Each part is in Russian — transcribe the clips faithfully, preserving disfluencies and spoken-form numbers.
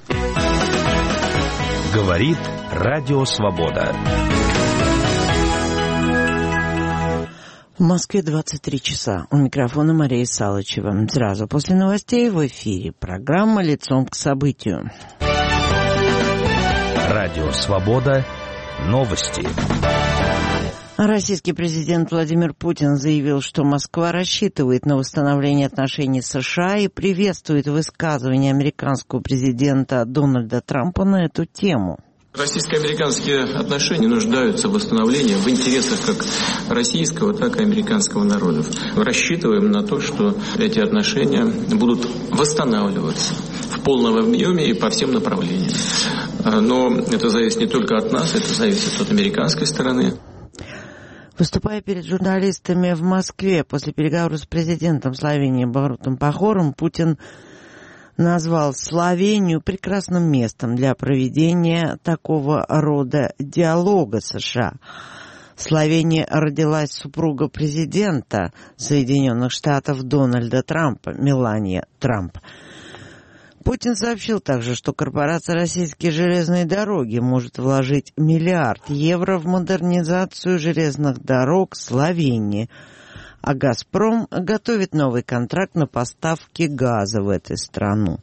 Говорит Радио Свобода. В Москве двадцать три часа. У микрофона Мария Салычева. Сразу после новостей в эфире программа «Лицом к событию». Радио Свобода. Новости. Российский президент Владимир Путин заявил, что Москва рассчитывает на восстановление отношений с США и приветствует высказывание американского президента Дональда Трампа на эту тему. Российско-американские отношения нуждаются в восстановлении в интересах как российского, так и американского народов. Рассчитываем на то, что эти отношения будут восстанавливаться в полном объеме и по всем направлениям. Но это зависит не только от нас, это зависит от американской стороны. Выступая перед журналистами в Москве после переговоров с президентом Словении Борутом Пахором, Путин назвал Словению прекрасным местом для проведения такого рода диалога с США. В Словении родилась супруга президента Соединенных Штатов Дональда Трампа, Мелания Трамп. Путин сообщил также, что корпорация «Российские железные дороги» может вложить миллиард евро в модернизацию железных дорог Словении, а «Газпром» готовит новый контракт на поставки газа в эту страну.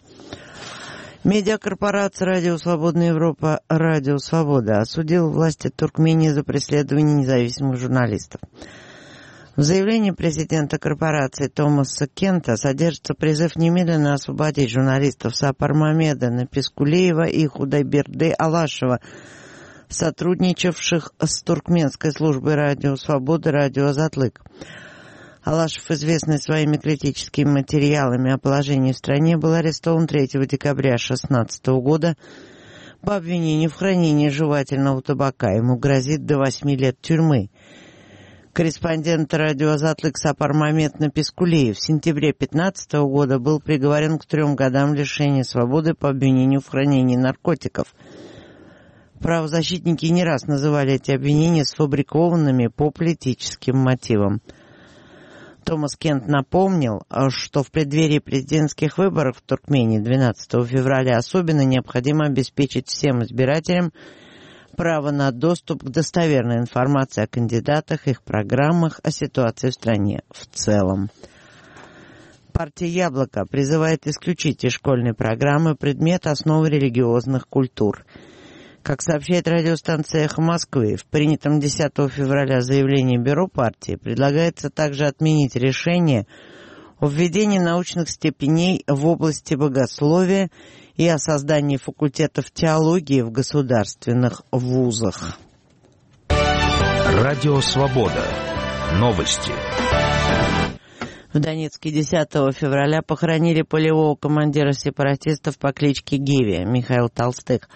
Медиакорпорация «Радио Свободная Европа» «Радио Свобода» осудила власти Туркмении за преследование независимых журналистов. В заявлении президента корпорации Томаса Кента содержится призыв немедленно освободить журналистов Сапар Мамедана Пискулеева и Худайберды Алашева, сотрудничавших с туркменской службой «Радио Свобода» «Радио Азатлык». Алашев, известный своими критическими материалами о положении в стране, был арестован третьего декабря две тысячи шестнадцатого года по обвинению в хранении жевательного табака. Ему грозит до восьми лет тюрьмы. Корреспондент радио «Азатлык» Сапар Мамедан Пискулеев в сентябре две тысячи пятнадцатого года был приговорен к трем годам лишения свободы по обвинению в хранении наркотиков. Правозащитники не раз называли эти обвинения сфабрикованными по политическим мотивам. Томас Кент напомнил, что в преддверии президентских выборов в Туркмении двенадцатого февраля особенно необходимо обеспечить всем избирателям право на доступ к достоверной информации о кандидатах, их программах, о ситуации в стране в целом. Партия «Яблоко» призывает исключить из школьной программы предмет основы религиозных культур. Как сообщает радиостанция «Эхо Москвы», в принятом десятого февраля заявлении Бюро партии предлагается также отменить решение о введении научных степеней в области богословия и о создании факультетов теологии в государственных вузах. Радио Свобода. Новости. В Донецке десятого февраля похоронили полевого командира сепаратистов по кличке Гиви Михаил Толстых.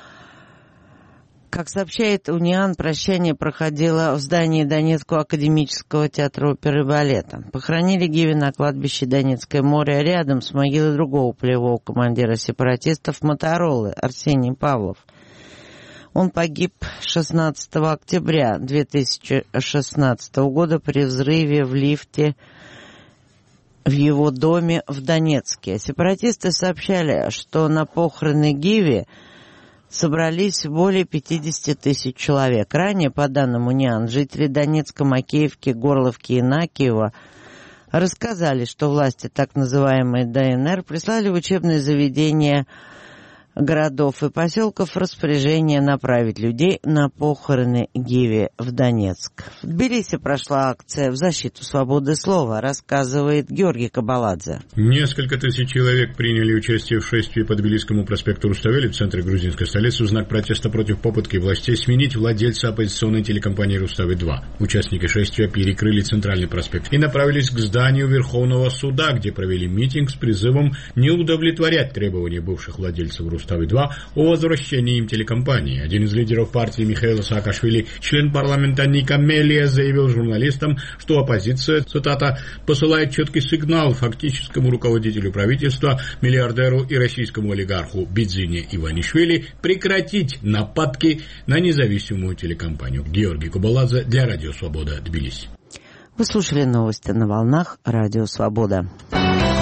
Как сообщает Униан, прощание проходило в здании Донецкого академического театра оперы и балета. Похоронили Гиви на кладбище Донецкое море, рядом с могилой другого полевого командира сепаратистов Моторолы Арсений Павлов. Он погиб шестнадцатого октября две тысячи шестнадцатого года при взрыве в лифте в его доме в Донецке. Сепаратисты сообщали, что на похороны Гиви собрались более пятьдесят тысяч человек. Ранее, по данным Униан, жители Донецка, Макеевки, Горловки и Накиева рассказали, что власти так называемой ДНР прислали в учебные заведения городов и поселков распоряжение направить людей на похороны Гиви в Донецк. В Тбилиси прошла акция в защиту свободы слова, рассказывает Георгий Кабаладзе. Несколько тысяч человек приняли участие в шествии по Тбилисскому проспекту Руставели в центре грузинской столицы в знак протеста против попытки властей сменить владельца оппозиционной телекомпании Рустави-два. Участники шествия перекрыли центральный проспект и направились к зданию Верховного суда, где провели митинг с призывом не удовлетворять требования бывших владельцев Рустави-два о возвращении им телекомпании. Один из лидеров партии Михаил Саакашвили, член парламента Ника Мелия, заявил журналистам, что оппозиция, цитата, посылает четкий сигнал фактическому руководителю правительства, миллиардеру и российскому олигарху Бидзине Иванишвили прекратить нападки на независимую телекомпанию. Георгий Кабаладзе для Радио Свобода, Тбилиси. Вы слушали новости на волнах Радио Свобода.